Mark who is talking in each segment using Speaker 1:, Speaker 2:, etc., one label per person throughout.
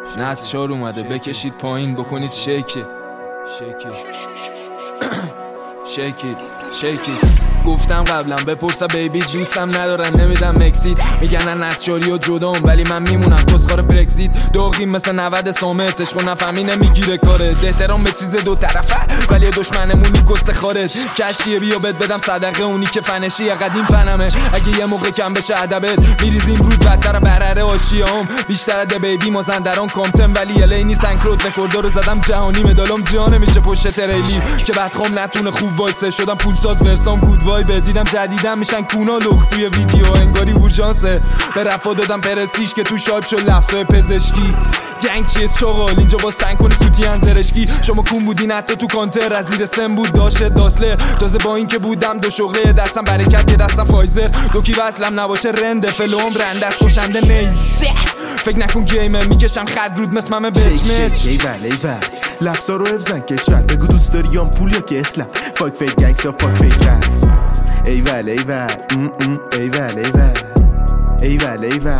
Speaker 1: نسشار اومده بکشید پایین بکنید شیکی گفتم قبلا بپرسا بیبی جوسم ندارن نمیدم مکسید میگنن نسشاری و جدام ولی من میمونم کسخار برگزیت داغیم مثل 90 سامت عشق و نفهمی نمیگیره کارت احترام به چیز دو طرفه ولی دشمنمونی کس خارج کشیه بیا بد بدم صدقه اونی که فنشی قدیم فنمه اگه یه موقع کم بشه ادبت میریزیم رود بدتر برره آشیام بیشتر ده بیبی مازندران کامتن ولی الینی سنکرود رکوردو رو زدم جهانی مدالم جا نمیشه پشت تریلی که بدخوام نتونه خوب وایسه شدم پولساز ورسام گود وایب دیدم جدیدم میشن کونا لخت توی ویدیو انگاری اورژانسه به رفا دادم پرستیش که تو شاب شد لفظای پزشکی گنگ چیه چغال اینجا باز تنگ کنی سوتین زرشکی شما کون بودین حتی تو کانتر از زیر سن بود داشت داسلر تازه با این که بودم دو شغله دستم برکت یه دستم فایزر دوکی وصلم نباشه رنده فلوم رنده از کشنده نیزه فکر نکن گیمه میکشم خد رود مثل ممه بچمچ
Speaker 2: ایول لفظا رو حفظن کشور بگو دوست داری یا پول یا که اسلام فاک فیک گنگسا فاک فیک رس ایول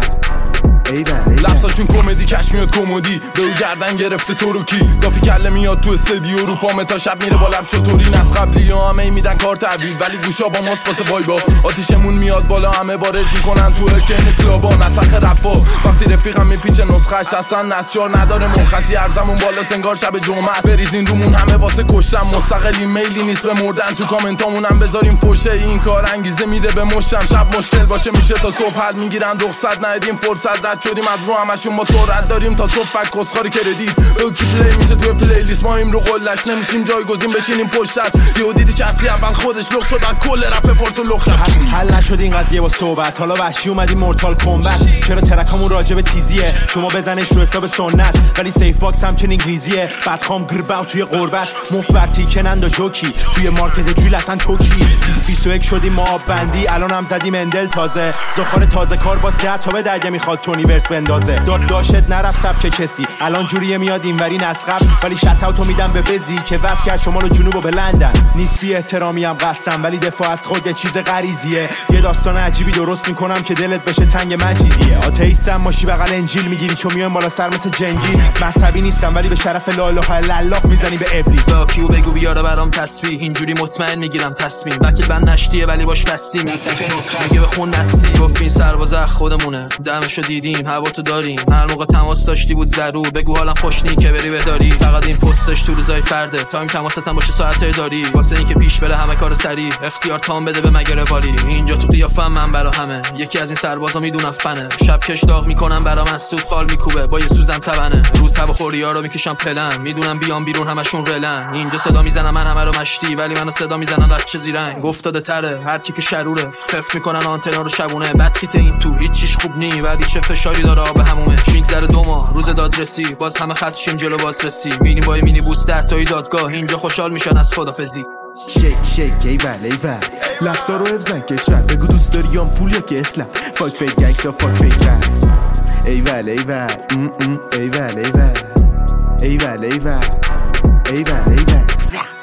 Speaker 3: لفظاشون کمدی کش میاد کمدی به او گردن گرفته تو رو کی دافی کله میاد تو استدیو رو پامه تا شب میره با لب شطوری نز قبلی ها همه میدن کار تبدیل ولی گوشا با ماست واسه وایبا آتیشمون میاد بالا همه بارز میکنن تو ارکن کلابا نسخ رفا وقتی رفیقم میپیچه نسخش اصلا نسشار نداره مرخصی ارزمون بالا سنگار شب جمعه بریزین رومون همه واسه کشتم مستقلی میلی نیست به مردن تو کامنتامونم بذاریم فوشه این کار انگیزه میده به مشتم شب مشکل باشه میشه تا صبح حل میگیرن رخصت ندیم فرصت شدیم از رو همشون با سرعت داریم تا صبح فک کسخاری کردید اوکی پلی میشه توی پلیلیست ما این رو قلش نمیشیم جایگزین بشینیم پشت دست یهو دیدی چرسی اول خودش لخ شد از کل رپ فارس و لخ
Speaker 4: حل نشد این قضیه با صحبت حالا وحشی اومدیم مورتال کمبت چرا ترکامون راجع به تیزیه شما بزنش رو حساب سنت ولی سیف باکس همچنین انگلیزیه بدخوام گرباو توی قربت مفبرتی کنند و جوکی توی مارکت جول اصلا توکی 21 شدیم ما آب بندی الان هم زدیم اندل تازه زخار تازه کار باز 10 تا بده اگه میخواد تونیورس بندازه داشت نرفت سبک کسی الان جوریه میاد اینوری نسقب ولی شت اوتو میدم به بزی که واسه کرد شمال و جنوب و به لندن نیست بی احترامی هم قصدم ولی دفاع از خود یه چیز غریزیه یه داستان عجیبی درست میکنم که دلت بشه تنگ مجیدیه آتئیستم ماشی بغل انجیل میگیری چون میام بالا سر مثل جنگی مذهبی نیستم ولی به شرف لا اله الا الله میزنی به ابلیس
Speaker 5: کیو بگو بیاره برام تسبیح اینجوری مطمئن میگیرم تصمیم وکیل بند نشتیه ولی باش بستیم میگه بخون نستی گفت این سرباز خودمونه دمشو دیدیم هوا تو داریم هر موقع تماس داشتی بود ضرور بگو حالم خوش نی که بری بداری فقط این پستش تو روزای فرده تایم تماستم باشه ساعته داری واسه اینکه پیش بره همه کار سری اختیار تام بده به مگره واری اینجا تو قیافم من برا همه یکی از این سربازا میدونم فنه شب کش داغ میکنم برا مسعود خال میکوبه با یه سوزم تبنه روز هوا خوریا رو میکشم پلن میدونم بیام بیرون همشون رلن اینجا صدا میزنم من همه رو مشتی ولی منو صدا میزنن بچه زیرنگ گفتاده تره هر کی که شروره خفت میکنن آنتنا رو شبونه بدخیت این تو هیچ چیز خوب نی بعدی چه فشاری داره آب همومش میگذره 2 ماه روز دادرسی باز همه خط شیم جلو بازرسی مینی با مینی بوس در تای دادگاه اینجا خوشحال میشن از خدافظی
Speaker 2: شیک ایول لفظا رو حفظن کشور بگو دوست داری یا پول یا که اسلام فاک فیک گنگسا فاک فیک رس ایول